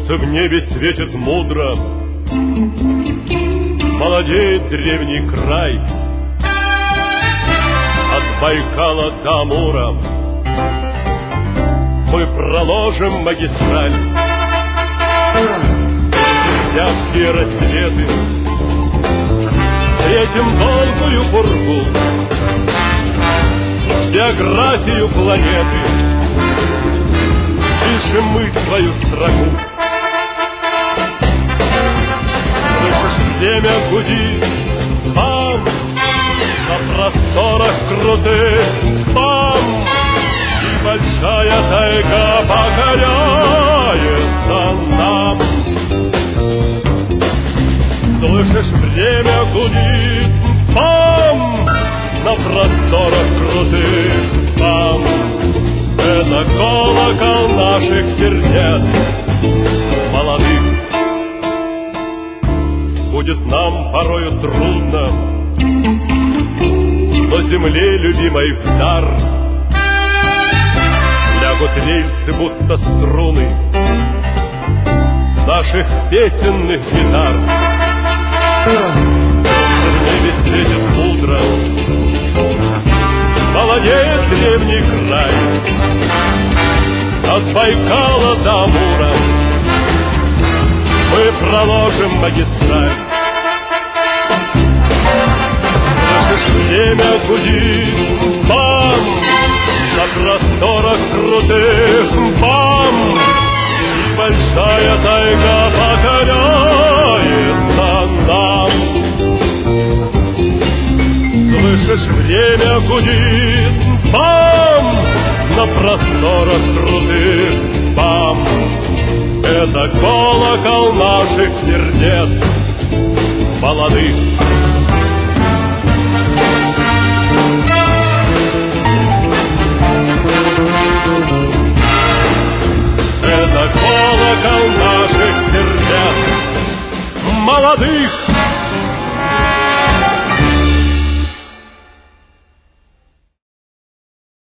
Солнце в небе светит мудро, молодеет древний край. От Байкала до Амура мы проложим магистраль. Вязкие рассветы встретим долгую пургу, биографию планеты пишем мы свою строку. Слышишь, время гудит там, на просторах крутых, там, и большая тайга покоряется нам. Слышишь, время гудит там, на просторах крутых, там. Это колокол наших сердец молодых. Будет нам порою трудно, но земле любимой в дар лягут рельсы, будто струны наших песенных гитар. В небе светит мудро, молодеет древний край. От Байкала до Амура мы проложим магистраль. Слышишь, время гудит там, на просторах крутых, бам, и большая тайга покоряется нам. Слышишь, время гудит бам, на просторах крутых, бам. Это колокол наших сердец молодых. Это колокол наших сердец молодых.